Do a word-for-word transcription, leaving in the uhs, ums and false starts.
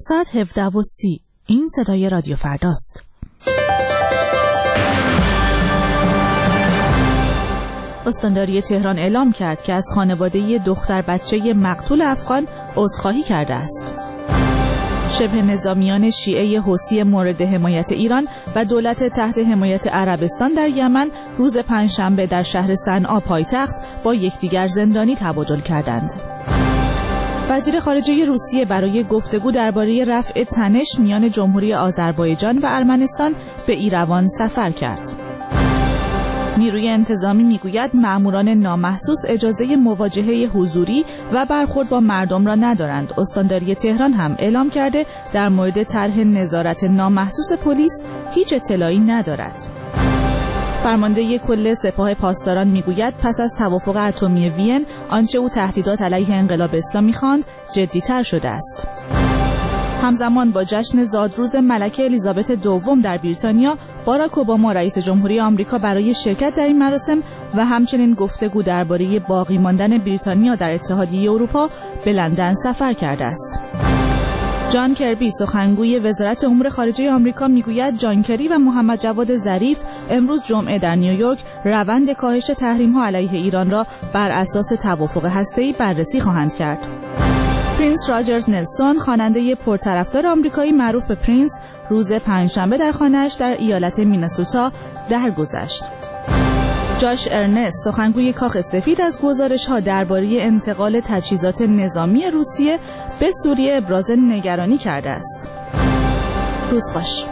ساعت هفده و سی. این صدای رادیو فرداست. استانداری تهران اعلام کرد که از خانواده دختر بچه مقتول افغان عذرخواهی کرده است. شبه نظامیان شیعه حوثی مورد حمایت ایران و دولت تحت حمایت عربستان در یمن روز پنجشنبه در شهر صنعا پایتخت با یکدیگر زندانی تبادل کردند. وزیر خارجه روسیه برای گفتگو درباره رفع تنش میان جمهوری آذربایجان و ارمنستان به ایروان سفر کرد. نیروی انتظامی میگوید مأموران نامحسوس اجازه مواجهه حضوری و برخورد با مردم را ندارند. استانداری تهران هم اعلام کرده در مورد طرح نظارت نامحسوس پلیس هیچ اطلاعی ندارد. فرمانده کل سپاه پاسداران میگوید پس از توافق اتمی وین آنچه او تهدیدات علیه انقلاب اسلامی خواند جدی‌تر شده است. همزمان با جشن زادروز ملکه الیزابت دوم در بریتانیا، باراک اوباما رئیس جمهوری آمریکا برای شرکت در این مراسم و همچنین گفتگو درباره باقی ماندن بریتانیا در اتحادیه اروپا به لندن سفر کرده است. جان کربی سخنگوی وزارت امور خارجه آمریکا میگوید جان کری و محمد جواد ظریف امروز جمعه در نیویورک روند کاهش تحریم‌ها علیه ایران را بر اساس توافق هسته‌ای بررسی خواهند کرد. پرینس راجرز نلسون خواننده پرطرفدار آمریکایی معروف به پرینس روز پنجشنبه در خانه‌اش در ایالت مینسوتا درگذشت. جاش ارنست سخنگوی کاخ سفید از گزارش‌ها درباره انتقال تجهیزات نظامی روسیه به سوریه ابراز نگرانی کرده است. روز خوش.